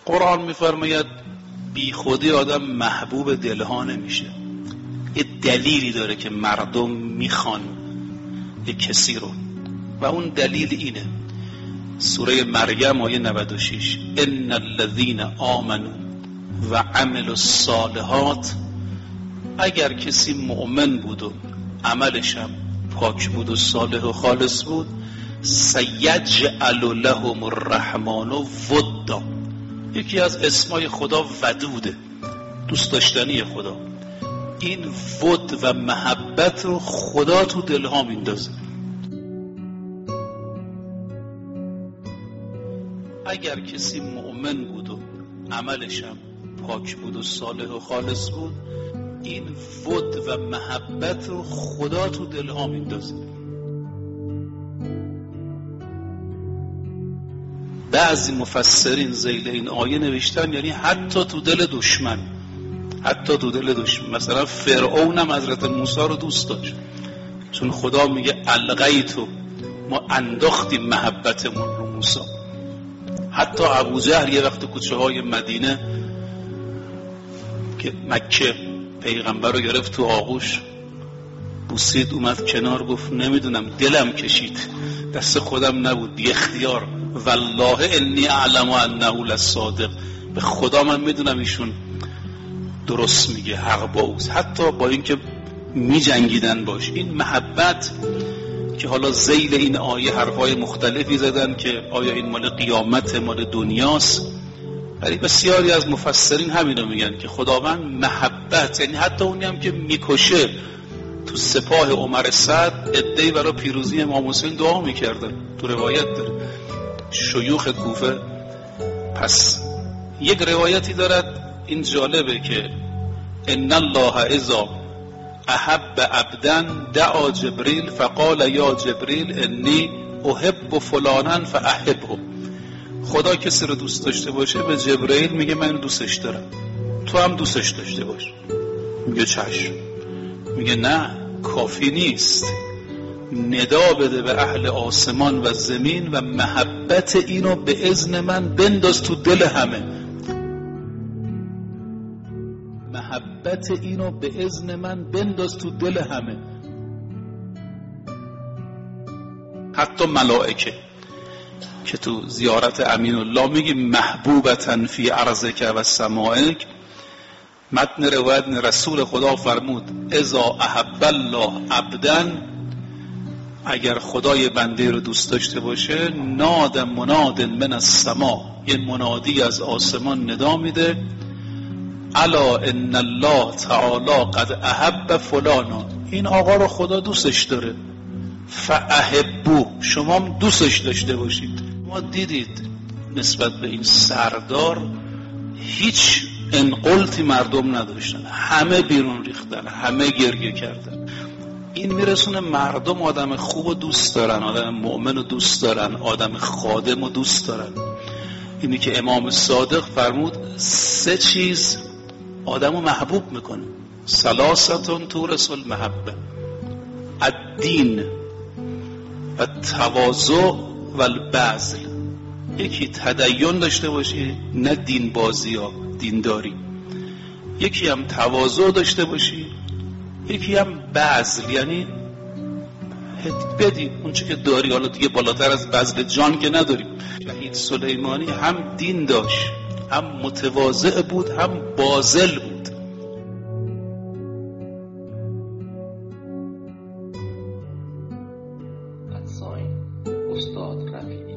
قرآن میفرماید بی خودی آدم محبوب دلها نمیشه. یه دلیلی داره که مردم میخوان یه کسی رو و اون دلیل اینه. سوره مریم آیه 96 ان الذین آمنوا و عملوا الصالحات، اگر کسی مؤمن بود و عملش هم پاک بود و صالح و خالص بود، سیجعل لهم الرحمن ودا، یکی از اسمای خدا ودوده، دوست داشتنی خدا. این ود و محبت رو خدا تو دلها میندازه. اگر کسی مؤمن بود و عملش هم پاک بود و صالح و خالص بود، این ود و محبت رو خدا تو دلها میندازه. بعضی مفسرین ذیل این آیه نوشتن یعنی حتی تو دل دشمن، حتی تو دل دشمن. مثلا فرعون هم حضرت موسی رو دوست داشت، چون خدا میگه القیتو، ما انداختیم محبتمون رو موسی. حتی ابوجهل یه وقت کوچه های مدینه که مکه پیغمبر رو گرفت تو آغوش بوسید، اومد کنار گفت نمیدونم دلم کشید، دست خودم نبود، بی اختیار، والله انی اعلم انه لصادق، به خدا من میدونم ایشون درست میگه، حق با اوست، حتی با اینکه میجنگیدن باش. این محبت که حالا ذیل این آیه حرفای مختلفی زدن که آیا این مال قیامت مال دنیاست، ولی بسیاری از مفسرین همینو میگن که خداوند محبت، یعنی حتی اونی هم که میکشه. تو سپاه عمر سعد عده‌ای برای پیروزی امام حسین دعا میکردن، تو روایت داره شیوخ کوفه. پس یک روایتی دارد این جالبه که ان الله اذا احب عبدا دعا جبریل فقال یا جبریل انی احب فلانا فاحبه. خدا کسی رو دوست داشته باشه به جبرئیل میگه من دوستش دارم، تو هم دوستش داشته باش. میگه چشم. میگه نه کافی نیست، ندا بده به اهل آسمان و زمین و محبت اینو به اذن من بنداز تو دل همه، محبت اینو به اذن من بنداز تو دل همه. حتی ملائکه که تو زیارت امین الله میگه محبوبتن فی ارضک و سمائک، متن روایت رسول خدا فرمود اذا احب الله عبدا، اگر خدای بنده رو دوست داشته باشه، ناد مناد من السما، یه منادی از آسمان ندا میده الا ان الله تعالی قد احب فلانا، این آقا رو خدا دوستش داره، فاحبو، شما هم دوستش داشته باشید. ما دیدید نسبت به این سردار هیچ انقلتی مردم نداشتن، همه بیرون ریختن، همه گریه کردن. این میرسونه مردم آدم خوب و دوست دارن، آدم مؤمن و دوست دارن، آدم خادم و دوست دارن. اینی که امام صادق فرمود 3 چیز آدمو محبوب میکنه، ثلاثتون تورث المحبه، الدین و تواضع و البذل. یکی تدین داشته باشی، نه دین بازی ها، دینداری. یکی هم تواضع داشته باشی، یکی هم بذل، یعنی بدی اون چه که داری. حالا دیگه بالاتر از بذل جان که نداریم. شهید سلیمانی هم دین داشت، هم متواضع بود، هم باذل بود. استاد رفیع